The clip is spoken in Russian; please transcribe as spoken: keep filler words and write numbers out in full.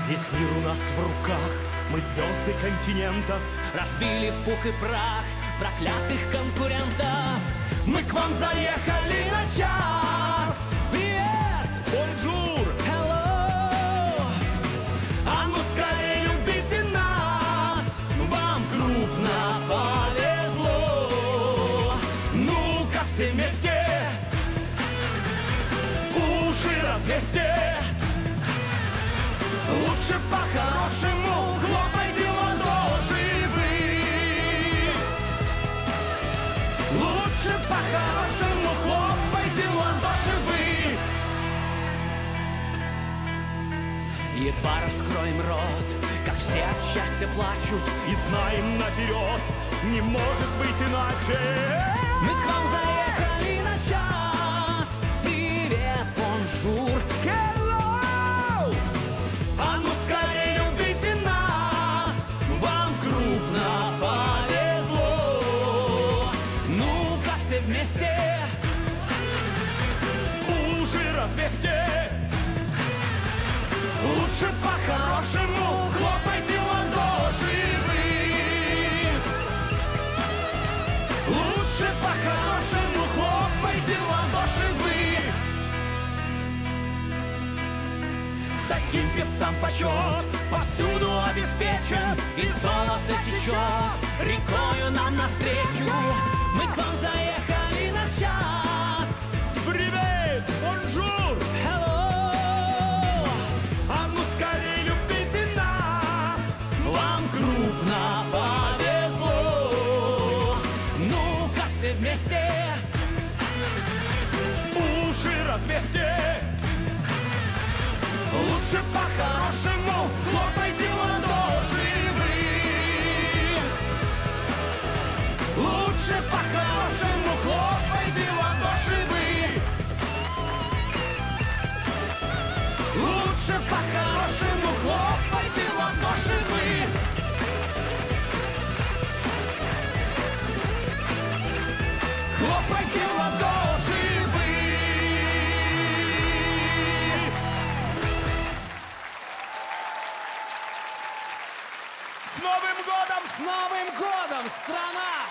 Весь мир у нас в руках, мы звезды континентов. Разбили в пух и прах проклятых конкурентов. Мы к вам заехали на час. Привет! Бонжур! Hello! А ну скорее любите нас, вам крупно повезло. Ну-ка все вместе уши развесьте. Лучше по-хорошему хлопайте ладоши вы. Лучше по-хорошему хлопайте ладоши вы. Едва раскроем рот, как все от счастья плачут, И знаем наперед, не может быть иначе. мы к вам заехали на час. Привет, бонжур, hello! А ну скорее любите нас, вам крупно повезло. Ну-ка все вместе Уши развесьте. лучше по-хорошему хлопайте ладоши вы. Лучше по-хорошему хлопайте ладоши вы. Таким певцам почет повсюду обеспечен, и золото течет рекою нам навстречу. Мы к вам заехали на час. Привет! Бонжур! Hello! А ну скорее любите нас, вам крупно повезло. Ну-ка все вместе Уши развесьте. лучше по-хорошему хлопайте ладоши вы. Лучше по-хорошему хлопайте ладоши вы. Лучше по-хорошему хлопайте ладоши вы. Хлопайте ладоши вы. С Новым годом! С Новым годом, страна!